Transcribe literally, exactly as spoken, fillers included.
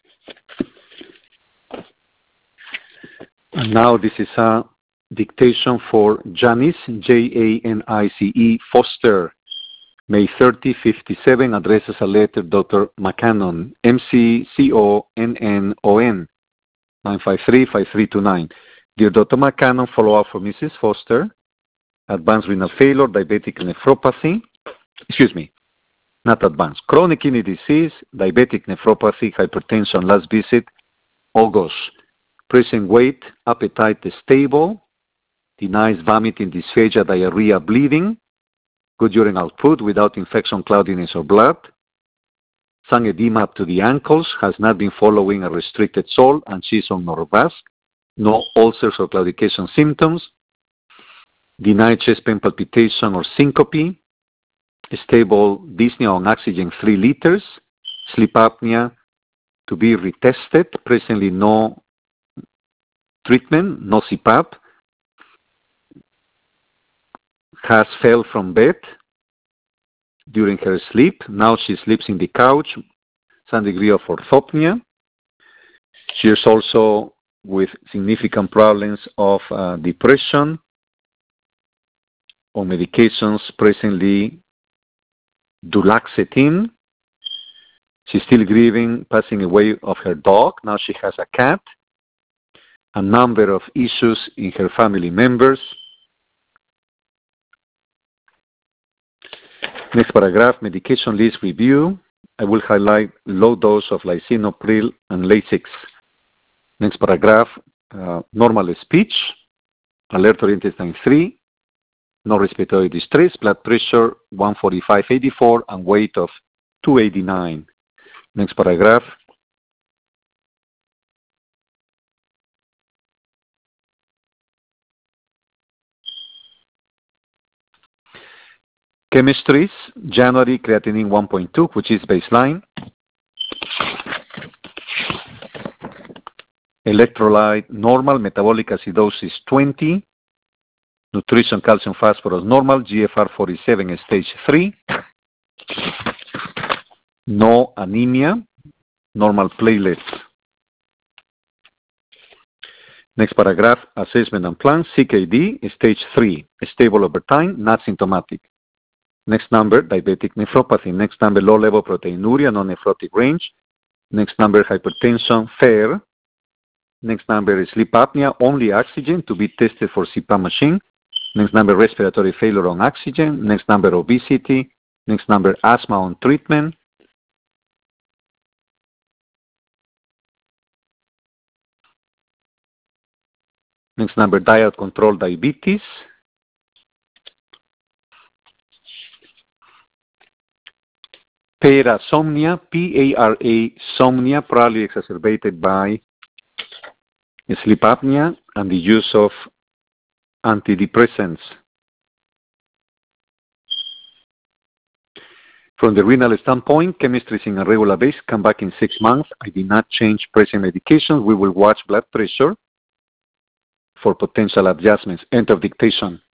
And now this is a dictation for Janice, J A N I C E, Foster, May thirtieth, fifty-seven, addresses a letter Doctor McCannon, M C C O N N O N, nine five three, five three two nine. Dear Doctor McCannon, follow-up for Missus Foster, advanced renal failure, diabetic nephropathy, excuse me, not advanced, chronic kidney disease, diabetic nephropathy, hypertension, last visit, August. Present weight, appetite is stable, denies vomiting, dysphagia, diarrhea, bleeding, good urine output without infection, cloudiness, or blood, some edema up to the ankles, has not been following a restricted salt, and she's on Norvasc, no ulcers or claudication symptoms, denied chest pain, palpitation, or syncope, stable dyspnea on oxygen three liters, sleep apnea to be retested, presently no treatment, no C PAP, has fell from bed during her sleep. Now she sleeps in the couch, some degree of orthopnea. She is also with significant problems of uh, depression, on medications, presently duloxetine. She's still grieving passing away of her dog. Now she has a cat. A number of issues in her family members. Next paragraph, medication list review. I will highlight low dose of lisinopril and Lasix. Next paragraph, uh, normal speech, alert-oriented time three, no respiratory distress, blood pressure one forty-five eighty-four, and weight of two eighty-nine. Next paragraph. Chemistries, January, creatinine one point two, which is baseline. Electrolyte normal, metabolic acidosis twenty. Nutrition, calcium, phosphorus normal, G F R forty-seven, stage three. No anemia, normal platelets. Next paragraph, assessment and plan, C K D, stage three, stable over time, not symptomatic. Next number, diabetic nephropathy. Next number, low-level proteinuria, non-nephrotic range. Next number, hypertension, fair. Next number is sleep apnea, only oxygen to be tested for C PAP machine. Next number, respiratory failure on oxygen. Next number, obesity. Next number, asthma on treatment. Next number, diet control diabetes. Parasomnia, P A R A, somnia, probably exacerbated by sleep apnea and the use of antidepressants. From the renal standpoint, chemistry is in a regular base, come back in six months. I did not change present medications. We will watch blood pressure for potential adjustments. End of dictation.